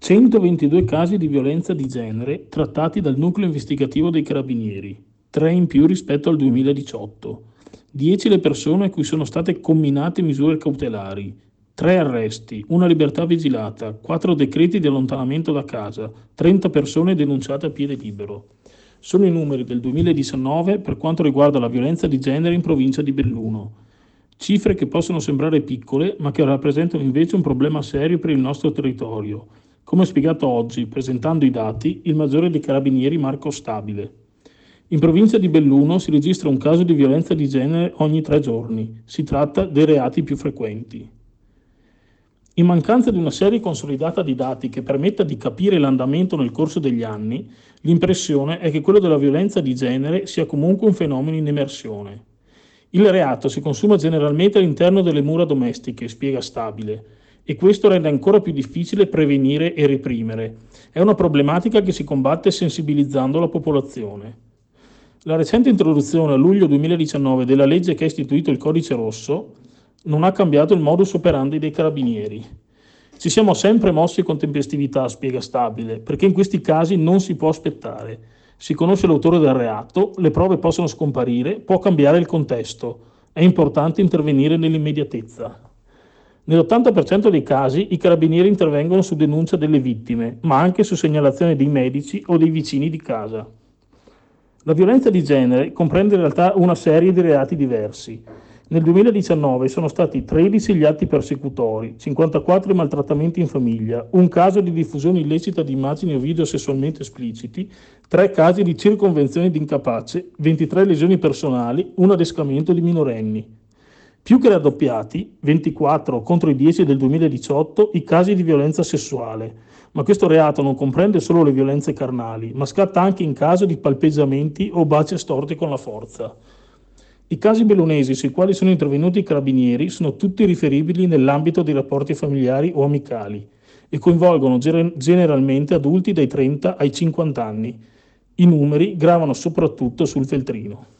122 casi di violenza di genere trattati dal nucleo investigativo dei Carabinieri, 3 in più rispetto al 2018. 10 le persone a cui sono state comminate misure cautelari, 3 arresti, 1 libertà vigilata, 4 decreti di allontanamento da casa, 30 persone denunciate a piede libero. Sono i numeri del 2019 per quanto riguarda la violenza di genere in provincia di Belluno. Cifre che possono sembrare piccole, ma che rappresentano invece un problema serio per il nostro territorio, come spiegato oggi, presentando i dati, il maggiore dei Carabinieri Marco Stabile. In provincia di Belluno si registra un caso di violenza di genere ogni 3 giorni. Si tratta dei reati più frequenti. In mancanza di una serie consolidata di dati che permetta di capire l'andamento nel corso degli anni, l'impressione è che quello della violenza di genere sia comunque un fenomeno in emersione. Il reato si consuma generalmente all'interno delle mura domestiche, spiega Stabile, e questo rende ancora più difficile prevenire e reprimere. È una problematica che si combatte sensibilizzando la popolazione. La recente introduzione a luglio 2019 della legge che ha istituito il Codice Rosso non ha cambiato il modus operandi dei Carabinieri. Ci siamo sempre mossi con tempestività, spiega Stabile, perché in questi casi non si può aspettare. Si conosce l'autore del reato, le prove possono scomparire, può cambiare il contesto. È importante intervenire nell'immediatezza. Nell'80% dei casi i carabinieri intervengono su denuncia delle vittime, ma anche su segnalazione dei medici o dei vicini di casa. La violenza di genere comprende in realtà una serie di reati diversi. Nel 2019 sono stati 13 gli atti persecutori, 54 i maltrattamenti in famiglia, un caso di diffusione illecita di immagini o video sessualmente espliciti, 3 casi di circonvenzione di incapace, 23 lesioni personali, un adescamento di minorenni. Più che raddoppiati, 24 contro i 10 del 2018, i casi di violenza sessuale. Ma questo reato non comprende solo le violenze carnali, ma scatta anche in caso di palpeggiamenti o baci estorti con la forza. I casi bellunesi sui quali sono intervenuti i carabinieri sono tutti riferibili nell'ambito di rapporti familiari o amicali e coinvolgono generalmente adulti dai 30 ai 50 anni. I numeri gravano soprattutto sul feltrino.